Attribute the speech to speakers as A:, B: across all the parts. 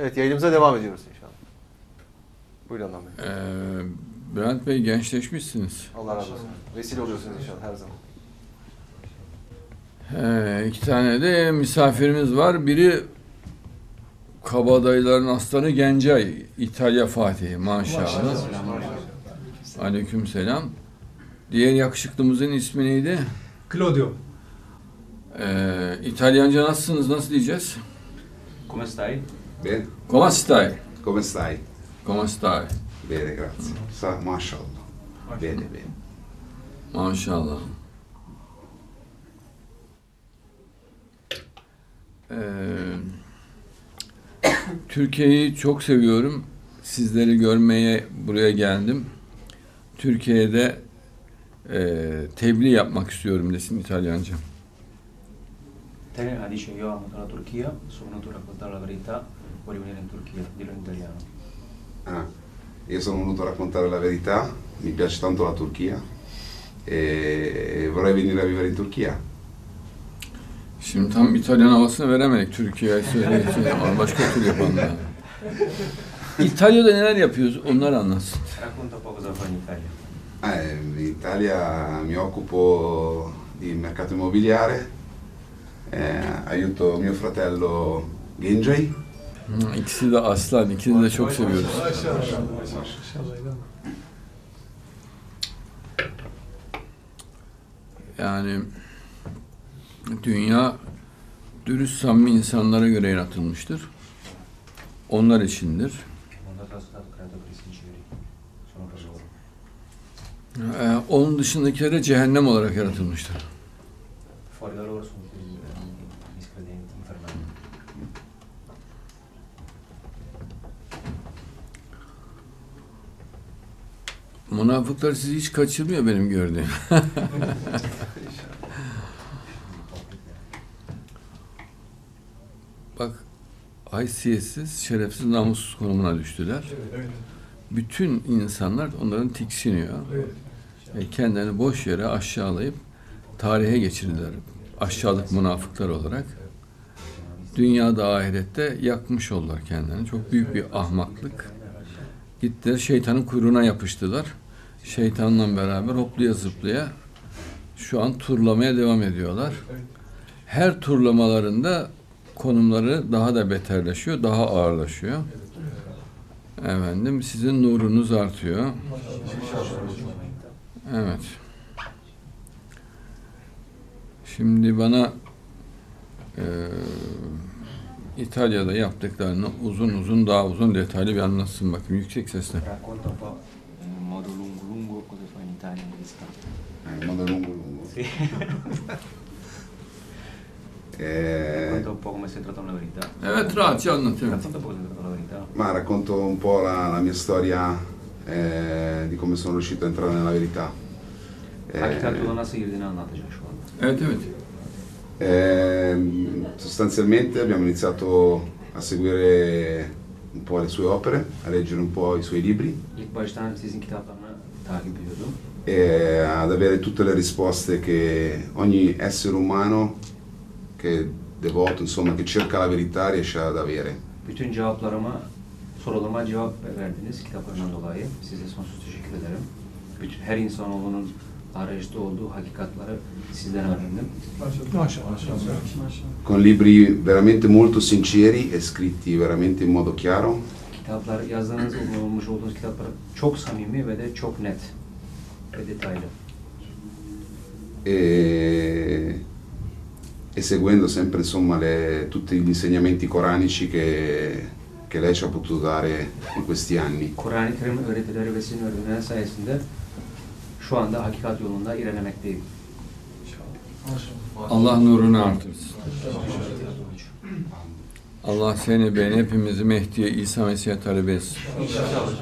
A: Evet, yayınımıza devam ediyoruz inşallah. Buyurun Adnan Bey.
B: Bülent Bey, gençleşmişsiniz.
A: Allah razı olsun. Vesile oluyorsunuz inşallah her zaman.
B: 2 tane de misafirimiz var. Biri kabadayıların aslanı Gencay, İtalya Fatihi maşallah. Aleykümselam. Diğer yakışıklımızın ismi neydi?
C: Claudio.
B: İtalyanca nasılsınız? Nasıl diyeceğiz?
D: Come stai?
E: Bene.
B: Come stai?
E: Come stai?
B: Come stai?
E: Bene, grazie. Maşallah. Bene, bene.
B: Maşallah. Türkiye'yi çok seviyorum. Sizleri görmeye buraya geldim. Türkiye'de tebliğ yapmak istiyorum desin İtalyanca.
D: Te dice io amo la Turchia, sono venuto a raccontare la verità, voglio venire in Turchia, dillo in italiano.
E: Io sono venuto a raccontare la verità, mi piace tanto la Turchia e vorrei venire a vivere in Turchia.
B: Şimdi tam İtalyan havasını veremedik. Türkiye'ye söyleyeceğim ama başka tür yapalım. İtalya'da neler yapıyoruz? Onları anlatsın.
D: Racconta un po' cosa fai in Italia.
E: In Italia mi occupo di mercato immobiliare, aiuto mio fratello Gencay.
B: İkisi de aslan, ikisini de çok seviyoruz. Yani dünya dürüst, samimi insanlara göre yaratılmıştır. Onlar içindir. Onun dışındakilere cehennem olarak yaratılmıştır.
D: Fuori da loro sono miscredenti, infernali.
B: Münafıklar sizi hiç kaçırmıyor benim gördüğüm. Bak, haysiyetsiz, şerefsiz, namussuz konumuna düştüler. Bütün insanlar onların tiksiniyor. Ve kendilerini boş yere aşağılayıp tarihe geçirdiler. Aşağılık münafıklar olarak. Dünyada, ahirette yakmış oldular kendilerini. Çok büyük bir ahmaklık. Gittiler, şeytanın kuyruğuna yapıştılar. Şeytanla beraber hoplaya zıplaya şu an turlamaya devam ediyorlar. Her turlamalarında konumları daha da beterleşiyor, daha ağırlaşıyor. Efendim, sizin nurunuz artıyor. Evet. Şimdi bana İtalya'da yaptıklarını uzun daha uzun detaylı bir anlatsın bakayım yüksek sesle.
D: Racconta un po' in modo lungo cosa fai in Italia in questa.
E: In modo lungo.
D: Sì. Racconta un po' come sei entrato nella verità.
B: Evet, rahatça anlatıyorum.
D: Racconta un po' come sei entrato nella verità.
E: Ma racconto un po' la mia storia di come sono riuscito a entrare nella verità.
D: Hakikat yola nasıl girdiğini anlatacak şu anda.
B: Evet.
E: Sostanzialmente abbiamo iniziato a seguire un po' le sue opere, a leggere un po' i suoi libri
D: İlk baştan sizin kitaplarını takip ediyordum.
E: e ad avere tutte le risposte che ogni essere umano che è devoto, insomma, che cerca la verità riesce ad avere.
D: Bütün sorularıma cevap verdiniz kitaplarından dolayı. Size sonsuz teşekkür ederim. Her insanoğlunun arayışta olduğu hakikatları sizden öğrendim.
E: Con libri veramente molto sinceri e scritti veramente in modo chiaro.
D: Kitaplar, yazdığınız, olmuş olduğunuz kitaplar çok samimi ve de çok net ve detaylı.
E: E seguendo sempre, insomma, tutti gli insegnamenti coranici che lei ci ha potuto dare in questi anni.
D: Kur'an-ı Kerim öğretileri ve sizin öğretileri sayesinde şu anda hakikat yolunda ilerlemekteyim.
B: Allah nurunu artırsın. Allah seni, beni, hepimizi Mehdi'ye, İsa Mesih'e talep etsin.
E: İnşallah.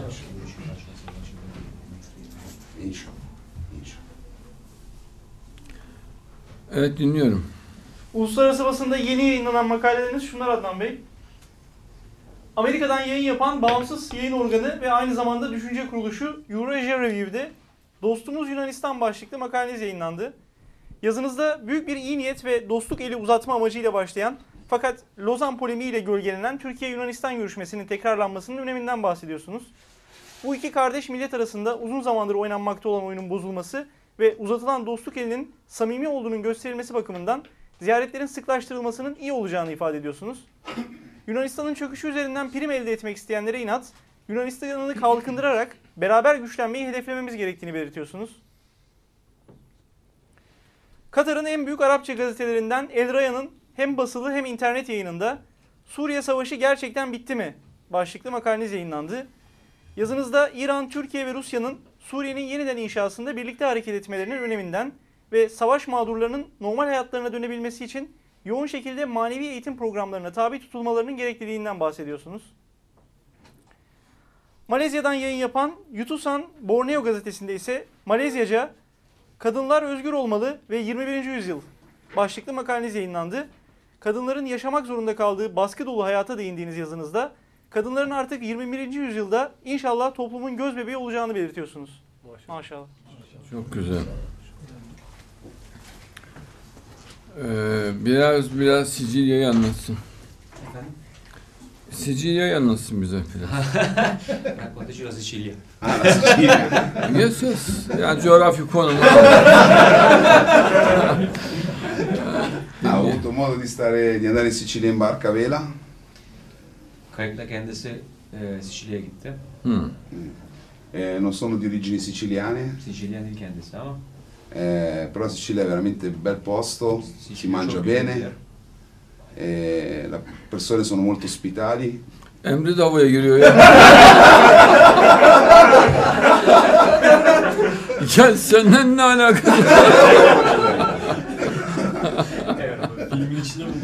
B: Evet, dinliyorum.
F: Uluslararası basında yeni yayınlanan makaleleriniz şunlar Adnan Bey. Amerika'dan yayın yapan bağımsız yayın organı ve aynı zamanda düşünce kuruluşu Eurasia Review'de Dostumuz Yunanistan başlıklı makaleniz yayınlandı. Yazınızda büyük bir iyi niyet ve dostluk eli uzatma amacıyla başlayan Fakat Lozan polemiğiyle gölgelenen Türkiye-Yunanistan görüşmesinin tekrarlanmasının öneminden bahsediyorsunuz. Bu iki kardeş millet arasında uzun zamandır oynanmakta olan oyunun bozulması ve uzatılan dostluk elinin samimi olduğunun gösterilmesi bakımından ziyaretlerin sıklaştırılmasının iyi olacağını ifade ediyorsunuz. Yunanistan'ın çöküşü üzerinden prim elde etmek isteyenlere inat, Yunanistan'ı kalkındırarak beraber güçlenmeyi hedeflememiz gerektiğini belirtiyorsunuz. Katar'ın en büyük Arapça gazetelerinden El Raya'nın hem basılı hem internet yayınında "Suriye Savaşı gerçekten bitti mi?" başlıklı makaleniz yayınlandı. Yazınızda İran, Türkiye ve Rusya'nın Suriye'nin yeniden inşasında birlikte hareket etmelerinin öneminden ve savaş mağdurlarının normal hayatlarına dönebilmesi için yoğun şekilde manevi eğitim programlarına tabi tutulmalarının gerekliliğinden bahsediyorsunuz. Malezya'dan yayın yapan Yutusan Borneo gazetesinde ise Malezyaca "Kadınlar özgür olmalı ve 21. yüzyıl" başlıklı makaleniz yayınlandı. Kadınların yaşamak zorunda kaldığı baskı dolu hayata değindiğiniz yazınızda kadınların artık 21. yüzyılda inşallah toplumun gözbebeği olacağını belirtiyorsunuz. Maşallah.
B: Çok güzel. Biraz Sicilya'yı anlatsın.
D: Efendim?
B: Sicilya'yı anlatsın bize biraz.
D: Raccontaci la Sicilia.
E: Ah, la Sicilia.
B: Yes. Yani coğrafya konumu.
E: Ha avuto modo di andare in Sicilia in barca a vela?
D: Kayıkla kendisi Sicilya'ya gitti.
E: Non sono di origini siciliane,
D: Sicilya değil kendisi ama
E: però Sicilia è veramente un bel posto, si
D: Sicilya
E: mangia
D: çok güzel bir
E: bene,
D: yer.
E: le persone sono molto ospitali.
B: Emre de havaya giriyor ya. Ya senden ne alakası var?
C: Filmin içinde mi?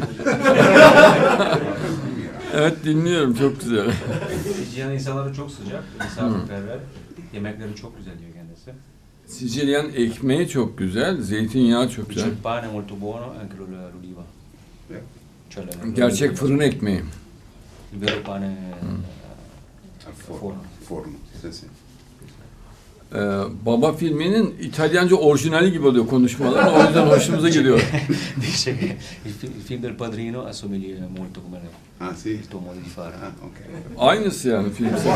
B: Evet dinliyorum, çok güzel.
D: Sicilya'nın insanları çok sıcak, misafirperver. Yemekleri çok güzel diyor kendisi.
B: Sicilyan ekmeği çok güzel, zeytinyağı çok güzel.
D: Il pane molto buono, anche l'oliva. Cioè
B: Gerçek fırın ekmeği.
D: il vero pane
E: Al
D: forno.
E: forno. Forno, sì, sì.
B: Baba filminin İtalyanca orijinali gibi oluyor konuşmalar. O yüzden hoşumuza gidiyor.
D: Dice che il film del padrino assomiglia molto come
E: Ah sì?
D: il tuo modo di fare.
E: Ah, ok.
B: Aynısı yani film sesi.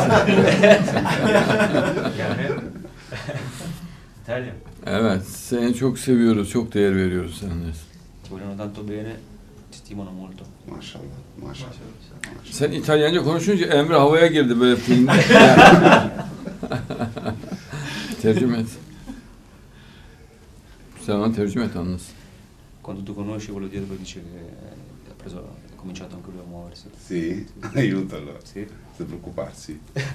D: Yani İtalya.
B: Evet, seni çok seviyoruz, çok değer veriyoruz seninle.
D: Ti vogliono tanto bene, ti stimano molto.
E: Maşallah, maşallah.
B: Sen İtalyanca konuşunca Emre havaya girdi böyle filmde. Tercüme et. Sen ona tercüme et anlasın.
D: Quando tu conosci quello dietro dice che ha cominciato anche lui a muoversi.
E: Sì? Aiuto allora,
D: Sì.
E: senza preoccuparsi.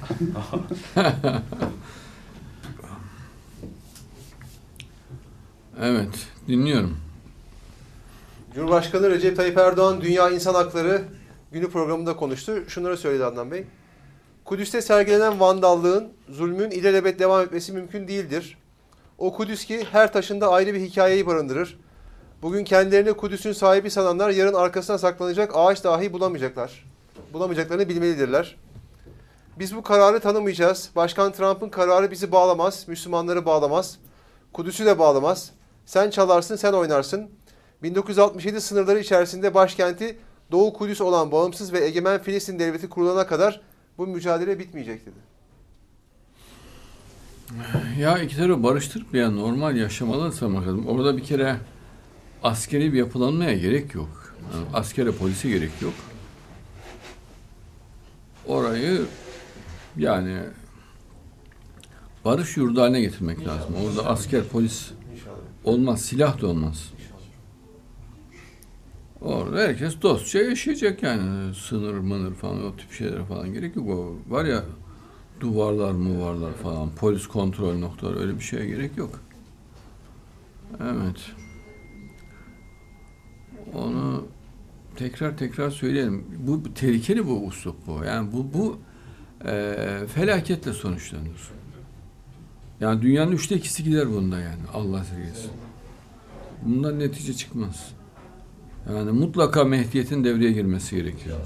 B: Evet, dinliyorum.
A: Cumhurbaşkanı Recep Tayyip Erdoğan Dünya İnsan Hakları Günü programında konuştu. Şunları söyledi Adnan Bey. Kudüs'te sergilenen vandallığın, zulmün ilelebet devam etmesi mümkün değildir. O Kudüs ki her taşında ayrı bir hikayeyi barındırır. Bugün kendilerini Kudüs'ün sahibi sananlar yarın arkasına saklanacak ağaç dahi bulamayacaklar. Bulamayacaklarını bilmelidirler. Biz bu kararı tanımayacağız. Başkan Trump'ın kararı bizi bağlamaz, Müslümanları bağlamaz, Kudüs'ü de bağlamaz. Sen çalarsın, sen oynarsın. 1967 sınırları içerisinde başkenti Doğu Kudüs olan bağımsız ve egemen Filistin devleti kurulana kadar bu mücadele bitmeyecek dedi.
B: Ya iki tarafı barıştırıp ya normal yaşamalarını sağlamak lazım. Orada bir kere askeri bir yapılanmaya gerek yok. Yani askere, polise gerek yok. Orayı yani barış yurdu haline getirmek lazım. Orada asker, polis olmaz, silah da olmaz. Orada herkes dostça yaşayacak yani. Sınır, mınır falan o tip şeylere falan gerek yok. O var ya duvarlar falan, polis kontrol noktaları öyle bir şeye gerek yok. Evet. Onu tekrar söyleyelim. Bu tehlikeli bu üslup bu. Yani bu felaketle sonuçlanır. Yani dünyanın 2/3 gider bunda yani. Allah sevgisi. Bundan netice çıkmaz. Yani mutlaka Mehdiyet'in devreye girmesi gerekiyor.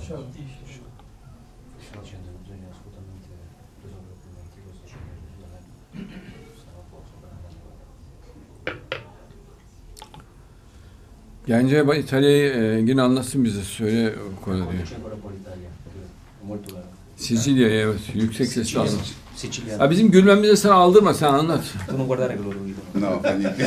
B: Gence ben İtalya'yı yine anlatsın bize. Söyle o konu diyor.
D: Ancora un po' l'Italia, molto bello.
B: Sicilya'ya evet. Yüksek sesle anlat.
D: Siciliano.
B: Ha, bizim gülmemize sen aldırma. Sen anlat.
D: Tu non guardare che loro ridono.
E: No, fa niente.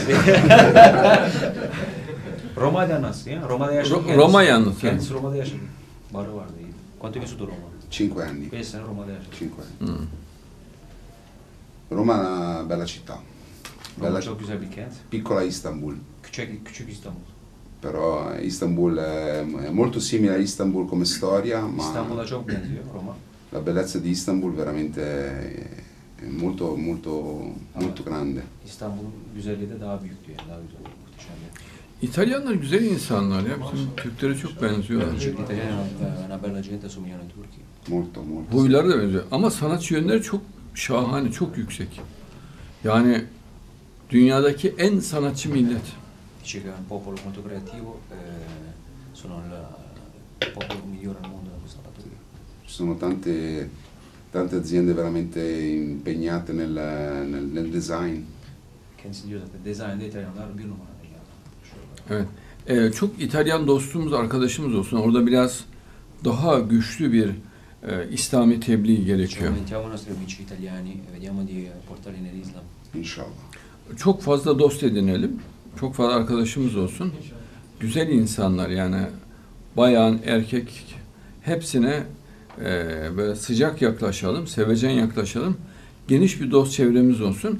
D: Roma'da nasıl ya? Roma'da yaşadın.
B: Roma'yı anlat.
D: Kendisi Roma'da yaşadı. Barı vardı. Quanto hai vissuto a Roma?
E: 5 anni.
D: 5 sene Roma'da yaşadım.
E: 5 anni. Roma è una bella città.
D: Roma
E: Bella,
D: çok güzel bir kent.
E: piccola Istanbul.
D: Küçük İstanbul.
E: Però Istanbul è molto simile a Istanbul come storia, ma
D: İstanbul'a çok benziyor Roma.
E: la bellezza di Istanbul veramente è molto, molto, molto grande.
D: İstanbul'un güzelliği de daha büyük diyor. Daha güzel. Muhteşem bir.
B: İtalyanlar güzel insanlar ya. Bizim Türklere çok benziyorlar.
D: Gli italiani è una bella gente, somigliano ai turchi.
E: Molto, molto.
B: Huyları da benziyor. Ama sanatçı yönleri çok şahane, çok yüksek. Yani dünyadaki en sanatçı millet.
D: Dice che è un popolo molto creativo, sono il popolo migliore al mondo da questa fattoria.
E: Ci sono tante aziende veramente impegnate nel design.
D: Kendisi diyor zaten design'de İtalyanlar bir numara dünyada.
B: Evet. Çok İtalyan dostumuz, arkadaşımız olsun. Orada biraz daha güçlü bir İslami tebliğ
D: Ci
B: gerekiyor.
D: aumentiamo i nostri amici italiani e vediamo di portarli nell'Islam.
E: Inşallah.
B: Çok fazla dost edinelim. Çok fazla arkadaşımız olsun. Güzel insanlar yani bayan, erkek hepsine böyle sıcak yaklaşalım, sevecen yaklaşalım. Geniş bir dost çevremiz olsun.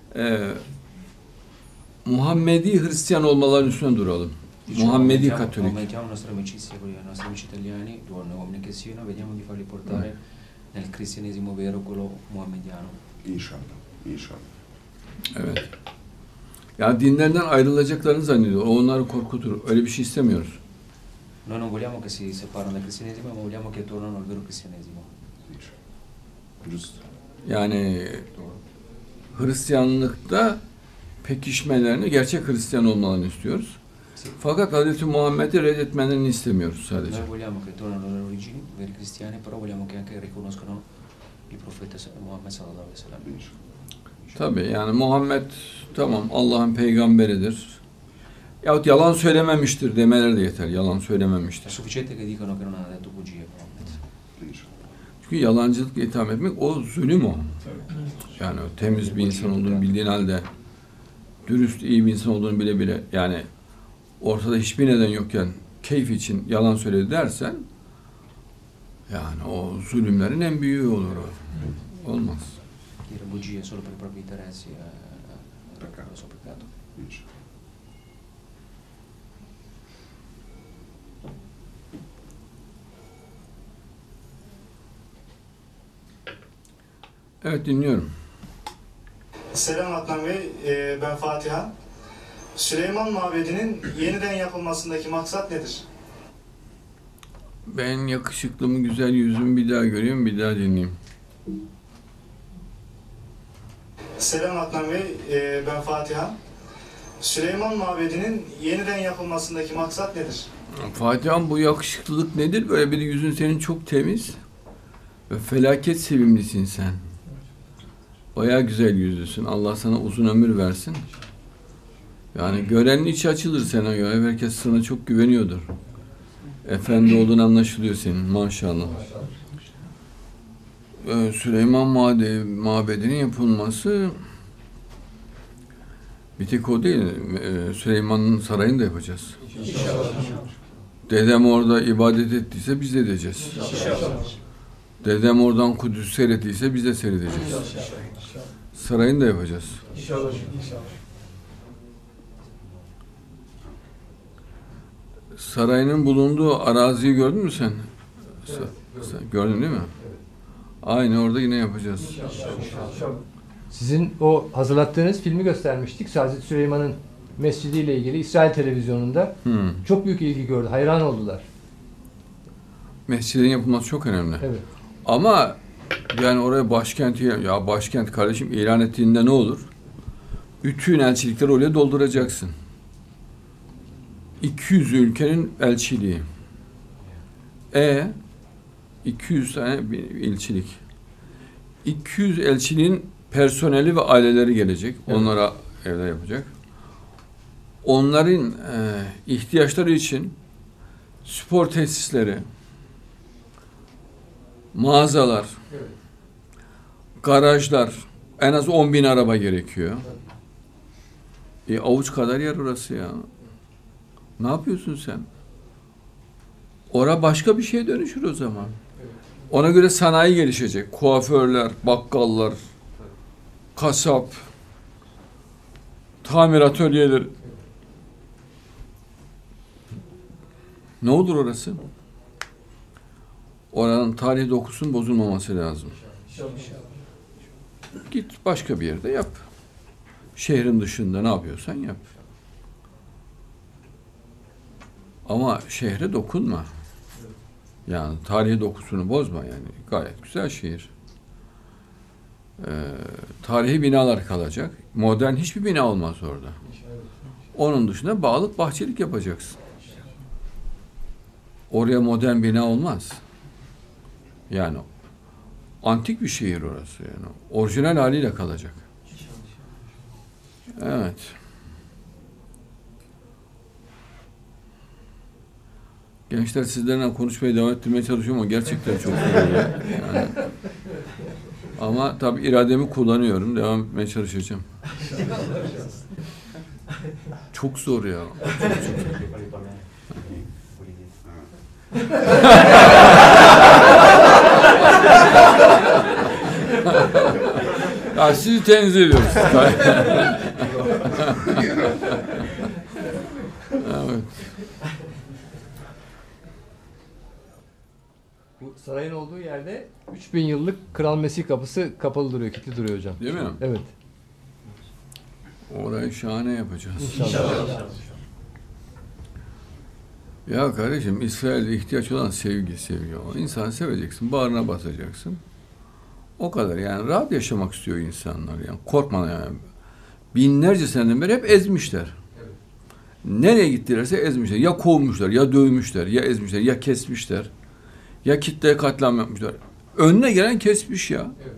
B: Muhammedi Hristiyan olmaların üstüne duralım. Muhammedi Katolik.
D: Aumentiamo la nostra amicizia con i nostri amici italiani, donne, uomini che siano, vediamo di farli portare nel cristianesimo vero, quello muhammediano.
E: İnşallah. İnşallah.
B: Evet. Ya dinlerden ayrılacaklarını zannediyor. O onları korkutur. Öyle bir şey istemiyoruz.
D: Noi non vogliamo che si separano dal cristianesimo, ma vogliamo che tornano al vero cristianesimo.
E: Giusto.
B: Yani Hristiyanlıkta pekişmelerini, gerçek Hristiyan olmalarını istiyoruz. Fakat Hz. Muhammed'i reddetmelerini istemiyoruz sadece.
D: Noi vogliamo che tornano alle origini, veri cristiani, però vogliamo che anche riconoscano il profeta Muhammed sallallahu aleyhi ve sellem.
B: Tabii yani Muhammed tamam Allah'ın peygamberidir. Yahut yalan söylememiştir demeleri de yeter. Yalan
D: È
B: söylememiştir.
D: sufficiente che dicano che non ha detto bugie Muhammed.
B: Çünkü yalancılıkla itham etmek o zulüm o. Yani o temiz bir insan olduğunu bildiğin halde dürüst, iyi bir insan olduğunu bile bile yani ortada hiçbir neden yokken keyif için yalan söyledi dersen yani o zulümlerin en büyüğü olur o. Olmaz.
D: Dire bugie solo per i propri interessi è un grosso peccato.
E: İnşallah.
B: Evet dinliyorum.
C: Selam Adnan Bey, ben Fatiha. Süleyman Mabedi'nin yeniden yapılmasındaki maksat nedir?
B: Ben yakışıklımı, güzel yüzümü bir daha göreyim, bir daha dinleyeyim.
C: Selam Adnan Bey, ben Fatiha. Süleyman Mabedi'nin yeniden yapılmasındaki maksat nedir?
B: Fatiha'm bu yakışıklılık nedir? Böyle bir de yüzün senin çok temiz ve felaket sevimlisin sen. Bayağı güzel yüzlüsün. Allah sana uzun ömür versin. Yani görenin içi açılır sana göre. Herkes sana çok güveniyordur. Efendi olduğun anlaşılıyor senin maşallah. Süleyman Mabedi'nin yapılması bir tek o değil. Süleyman'ın sarayını da yapacağız. Dedem orada ibadet ettiyse biz de edeceğiz. Dedem oradan Kudüs seyrettiyse biz de seyredeceğiz. Sarayını da yapacağız.
G: İnşallah.
B: Sarayının bulunduğu araziyi gördün mü sen? Sen gördün değil mi? Aynı orada yine yapacağız.
G: Sizin o hazırlattığınız filmi göstermiştik. Hazreti Süleyman'ın mescidi ile ilgili İsrail televizyonunda. Çok büyük ilgi gördü. Hayran oldular.
B: Mescidin yapılması çok önemli.
G: Evet.
B: Ama yani oraya başkenti, ya başkent kardeşim ilan ettiğinde ne olur? Bütün elçilikleri oraya dolduracaksın. 200 ülkenin elçiliği. 200 tane bir elçilik. 200 elçiliğin personeli ve aileleri gelecek.
G: Evet.
B: Onlara evde yapacak. onların ihtiyaçları için spor tesisleri, mağazalar, garajlar, en az 10.000 araba gerekiyor. Avuç kadar yer orası ya. Ne yapıyorsun sen? Ora başka bir şeye dönüşür o zaman. Ona göre sanayi gelişecek. Kuaförler, bakkallar, kasap, tamir atölyeleri. Ne olur orası? Oranın tarihi dokusunun bozulmaması lazım. Git başka bir yerde yap. Şehrin dışında ne yapıyorsan yap. Ama şehre dokunma. Yani tarihi dokusunu bozma yani. Gayet güzel şehir. Tarihi binalar kalacak. Modern hiçbir bina olmaz orada. Onun dışında bağlık bahçelik yapacaksın. Oraya modern bina olmaz. Yani antik bir şehir orası yani. Orijinal haliyle kalacak. Evet. Gençler sizlerle konuşmaya devam ettirmeye çalışıyorum ama gerçekten çok zor oluyor. Yani. Ama tabii irademi kullanıyorum. Devam etmeye çalışacağım. Çok zor ya. Ya sizi tenzih ediyoruz. Evet.
G: Bu sarayın olduğu yerde 3000 yıllık Kral Mesih kapısı kapalı duruyor, kilitli duruyor hocam.
B: Değil mi?
G: Evet.
B: Orayı şahane yapacağız.
G: İnşallah.
B: Ya kardeşim, İsrail'de ihtiyaç olan sevgi. O insanı seveceksin, bağrına basacaksın. O kadar yani, rahat yaşamak istiyor insanlar yani. Korkma yani. Binlerce seneden beri hep ezmişler. Evet. Nereye gittilerse ezmişler. Ya kovmuşlar, ya dövmüşler, ya ezmişler, ya kesmişler. Ya kitleye katliam yapmışlar. Önüne gelen kesmiş ya. Evet.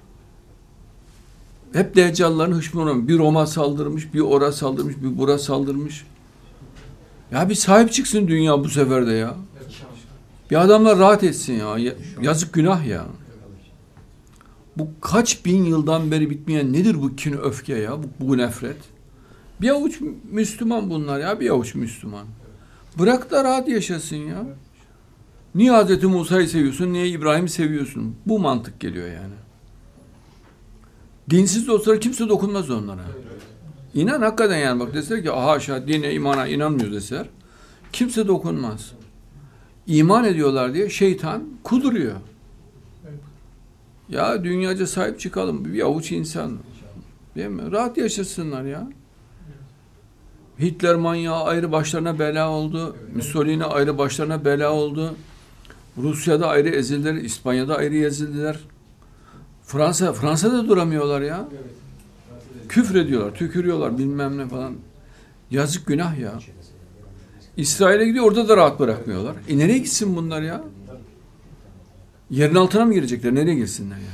B: Hep Deccal'ların hışmı. Bir Roma saldırmış, bir ora saldırmış, bir bura saldırmış. Ya bir sahip çıksın dünya bu sefer de ya. Bir adamlar rahat etsin ya. Yazık, günah ya. Bu kaç bin yıldan beri bitmeyen nedir bu kin, öfke ya? Bu nefret. Bir avuç Müslüman bunlar ya. Bir avuç Müslüman. Bırak da rahat yaşasın ya. Niye Hazreti Musa'yı seviyorsun? Niye İbrahim'i seviyorsun? Bu mantık geliyor yani. Dinsiz dostlara kimse dokunmaz onlara. İnan hakikaten yani, bak deseler ki haşa dine, imana inanmıyor deseler, kimse dokunmaz. İman ediyorlar diye şeytan kuduruyor. Ya dünyaca sahip çıkalım. Bir avuç insan. Değil mi? Rahat yaşasınlar ya. Hitler manyağı ayrı başlarına bela oldu. Mussolini ayrı başlarına bela oldu. Rusya'da ayrı ezildiler. İspanya'da ayrı ezildiler. Fransa'da duramıyorlar ya. Küfür ediyorlar, tükürüyorlar bilmem ne falan. Yazık, günah ya. İsrail'e gidiyor, orada da rahat bırakmıyorlar. Nereye gitsin bunlar ya? Yerin altına mı girecekler? Nereye girsinler yani?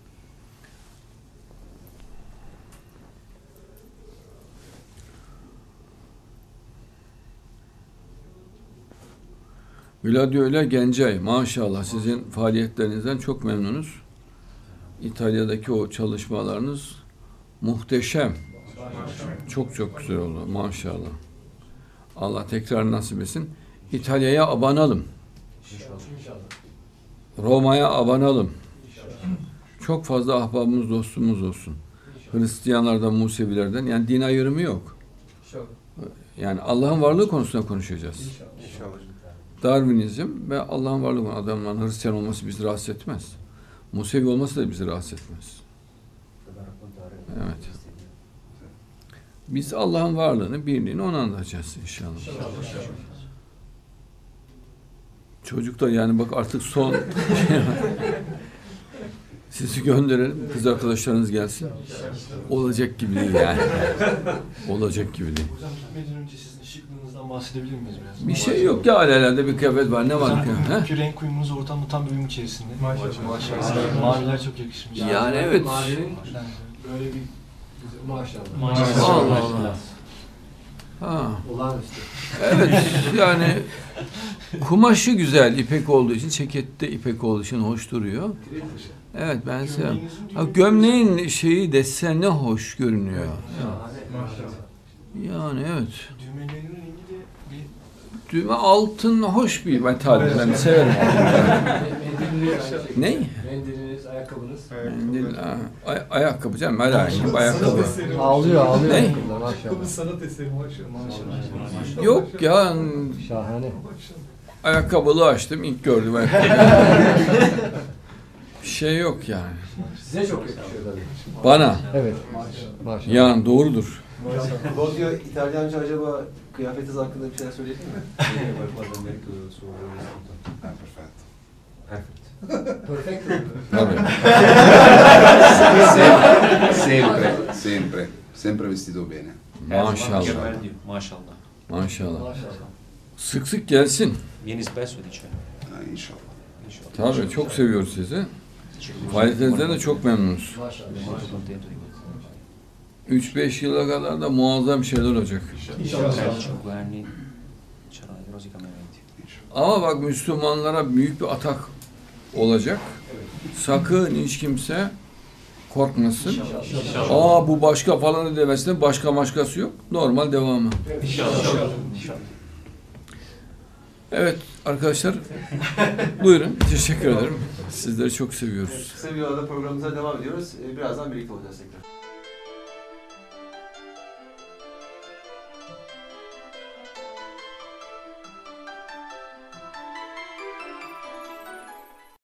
B: Gladio ile Gencay, maşallah sizin faaliyetlerinizden çok memnunuz. İtalya'daki o çalışmalarınız muhteşem. Çok çok güzel oldu maşallah. Allah tekrar nasip etsin. İtalya'ya abanalım. Roma'ya abanalım. Çok fazla ahbabımız, dostumuz olsun. Hristiyanlardan, Musevilerden, yani din ayrımı yok. Yani Allah'ın varlığı konusunda konuşacağız. Darwinizm ve Allah'ın varlığı, adamların Hristiyan olması bizi rahatsız etmez. Musevi olması da bizi rahatsız etmez. Evet. Biz Allah'ın varlığını, birliğini ona anlatacağız inşallah. Çocuklar yani bak artık son sizi gönderelim, kız arkadaşlarınız gelsin. Olacak gibi değil yani. Olacak gibi değil.
H: Hocam gitmeden önce sizin şıklığınızdan bahsedebilir miyiz biraz?
B: Bir şey yok ya, alelade bir kıyafet var, ne var ki?
H: Çünkü renk uyumunuz ortamda tam bir uyum içerisinde. Maşallah. Maviler çok yakışmış.
B: Yani evet.
G: Mavinin böyle bir maşallah.
B: Allah Allah. Ha.
G: Olağanüstü.
B: Evet yani kumaşı güzel ipek olduğu için, cekette ipek olduğu için hoş duruyor. Evet ben seviyorum. Ha, gömleğin şeyi deseni hoş görünüyor. Yani evet.
H: Düğmelerinin rengi de bir
B: Düğme altın hoş bir metal. Ben severim. Ne?
G: Mendiliniz, ayakkabınız.
B: Mendil, ayakkabı canım. Ayakkabı. Ayakkabı.
G: Ağlıyor
B: Ne?
G: ayakkabılar maşallah.
H: sanat eseri maşallah.
B: Yok ya.
G: Şahane.
B: Ayakkabılı açtım. İlk gördüm ayakkabıyı. Bir şey yok yani.
G: Size çok yakışıyor tabii.
B: Bana.
G: Evet. Maşallah.
B: Yani doğrudur.
A: Bozio İtalyanca acaba kıyafetiniz hakkında bir şeyler söyleyebilir mi?
E: Perfetto.
G: Perfect.
B: Tabii.
E: Sempre vestito bene.
B: Maşallah.
D: Mükemmel diyor. Maşallah.
B: Maşallah.
G: Maşallah.
B: Sık sık gelsin.
D: Vieni spesso dice.
E: Inşallah.
D: İnşallah.
B: Tabii çok seviyoruz sizi. Faaliyetinizden de çok memnunuz.
G: Maşallah.
D: Molto contento di questo.
B: 3-5 yıla kadar da muazzam şeyler olacak.
D: Tra 5 anni c'erano dei grossi cambiamenti.
B: Ama bak Müslümanlara büyük bir atak olacak. Sakın hiç kimse korkmasın. Aa bu başka falan demesine başkası yok. Normal devamı.
D: İnşallah.
B: Evet arkadaşlar buyurun. Teşekkür ederim. Sizleri çok seviyoruz.
A: Kısa bir arada programımıza devam ediyoruz. Birazdan birlikte olacağız tekrar.